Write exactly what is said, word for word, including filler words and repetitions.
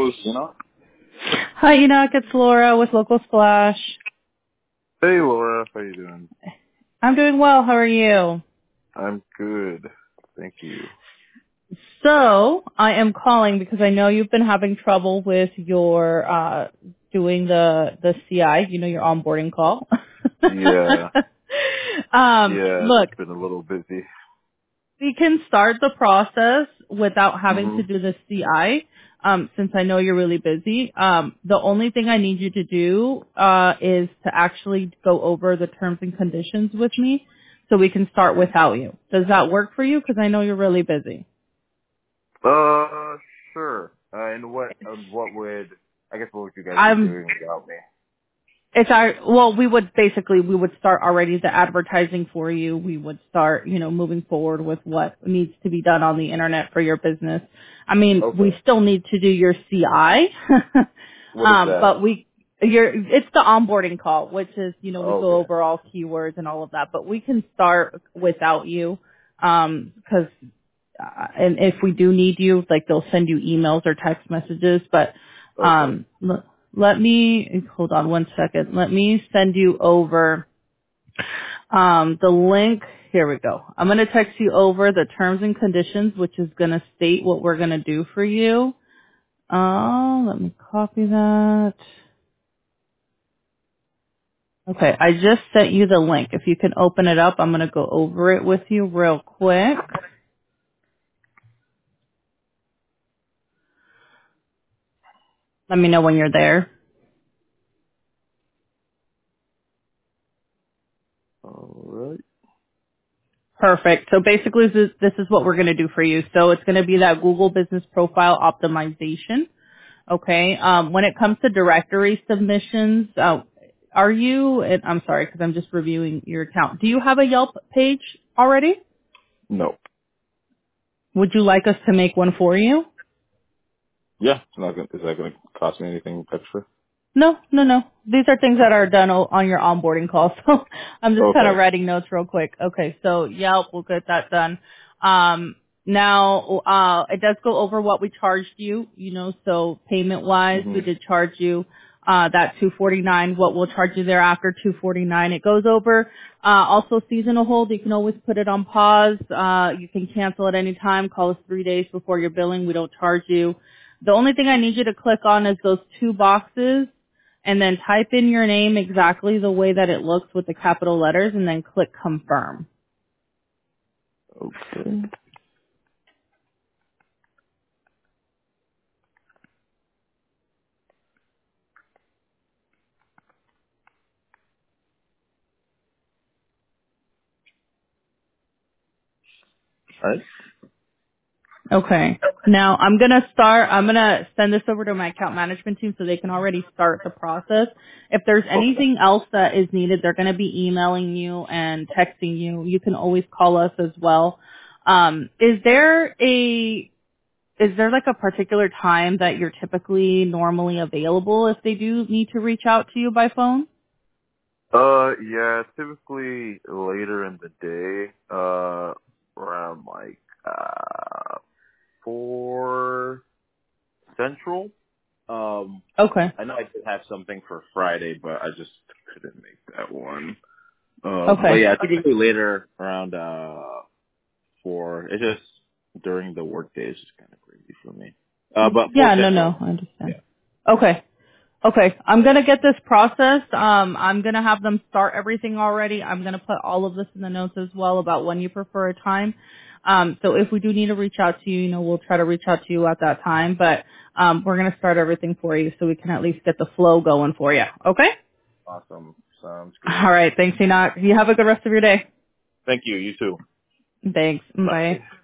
Hello, is Enoch? Hi, Enoch. It's Laura with Local Splash. Hey, Laura. How you doing? I'm doing well. How are you? I'm good. Thank you. So, I am calling because I know you've been having trouble with your uh doing the the C I, you know, your onboarding call. Yeah. um, Yeah, look, just been a little busy. we can start the process without having hmm to do the C I. Um, since I know you're really busy, um, the only thing I need you to do uh, is to actually go over the terms and conditions with me, so we can start without you. Does that work for you? Because I know you're really busy. Uh, sure. Uh, and what, uh, what would, I guess what would you guys be I'm doing without me? It's our, well, we would basically, we would start already the advertising for you. We would start, you know, moving forward with what needs to be done on the internet for your business. I mean, we Okay. still need to do your C I, What is um, that? but we, your, it's the onboarding call, which is, you know, we go Okay. over all keywords and all of that, but we can start without you, um, cause, uh, and if we do need you, like they'll send you emails or text messages, but, Okay. um, let me, hold on one second. Let me send you over um, the link. Here we go. I'm going to text you over the terms and conditions, which is going to state what we're going to do for you. Uh, let me copy that. Okay, I just sent you the link. If you can open it up, I'm going to go over it with you real quick. Let me know when you're there. Alright. Perfect. So basically this, this is what we're going to do for you. So it's going to be that Google Business Profile Optimization. Okay. Um, when it comes to directory submissions, uh, are you, and I'm sorry because I'm just reviewing your account. Do you have a Yelp page already? No. Would you like us to make one for you? Yeah. It's not gonna, is that gonna cost me anything extra? No, no, no. These are things that are done o- on your onboarding call. So I'm just kind of Okay. writing notes real quick. Okay, so Yelp, we'll get that done. Um, now, uh, it does go over what we charged you, you know, so payment wise, hmm we did charge you, uh, that two forty-nine, what we'll charge you thereafter, two forty-nine. It goes over, uh, also seasonal hold. You can always put it on pause. Uh, you can cancel at any time. Call us three days before your billing. We don't charge you. The only thing I need you to click on is those two boxes and then type in your name exactly the way that it looks with the capital letters and then click confirm. Okay. Alright. Okay. Now I'm going to start, I'm going to send this over to my account management team so they can already start the process. If there's Okay. anything else that is needed, they're going to be emailing you and texting you. You can always call us as well. Um, is there a, is there like a particular time that you're typically normally available if they do need to reach out to you by phone? Uh, yeah, typically later in the day, uh, around like, uh, four central. Um, Okay. I know I did have something for Friday, but I just couldn't make that one. Um, but Okay. yeah, typically later around, uh, four. It's just during the workday, it's just kind of crazy for me. Uh, but four Yeah, no, no, central. I understand. Yeah. Okay. Okay. I'm gonna get this processed. Um, I'm gonna have them start everything already. I'm gonna put all of this in the notes as well about when you prefer a time. Um, so if we do need to reach out to you, you know, we'll try to reach out to you at that time, but, um, we're gonna start everything for you so we can at least get the flow going for you. Okay? Awesome. Sounds good. All right. Thanks, Enoch. You have a good rest of your day. Thank you. You too. Thanks. Bye. Bye.